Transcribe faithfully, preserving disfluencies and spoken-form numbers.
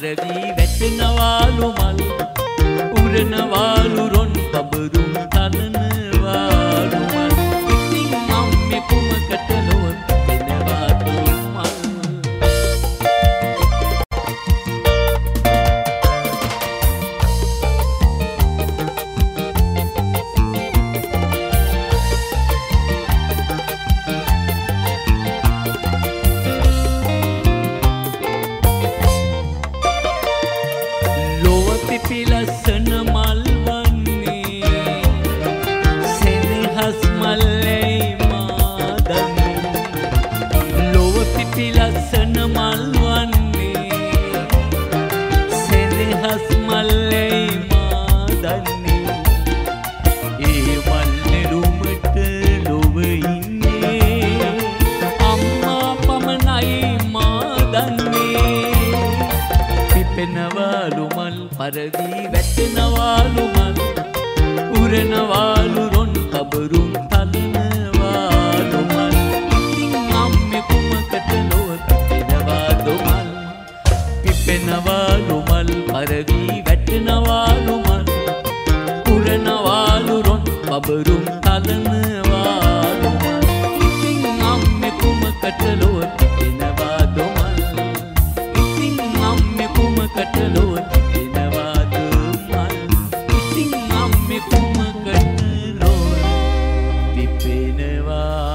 පරවි වැටෙනවාලු මල් උරනවාලු රොන් පබරුම් තනනවාලු මල් ඉතින් අම්මේ කුමකට නොව පිපෙනවාලු මල් පිලස්සන මල් වන්නේ සෙනෙහස් මල්ලේ මාදන්නේ ලොව පිපිලස්සන මල් වන්නේ සෙනෙහස් මල්ලේ මාදන්නේ ඒ මල් නෙළුමට ලොව ඉන්නේ අම්මා පමණයි මාදන්නේ පිපෙනවාලු මල් පරවි වැටෙනවාලු මල් උරනවාලු රොන් කබරුම් තනනවාලු මල් ඉතින් අම්මේ කුමකට නොව පිපෙනවාලු මල් පිපෙනවාලු මල් පරවි වැටෙනවාලු මල් උරනවාලු රොන් කබරුම් තනනවාලු මල් ඉතින් අම්මේ කුමකට නොව පිපෙනවාලු මල් ඉතින් අම්මේ කුමකට නොව පිපෙනවා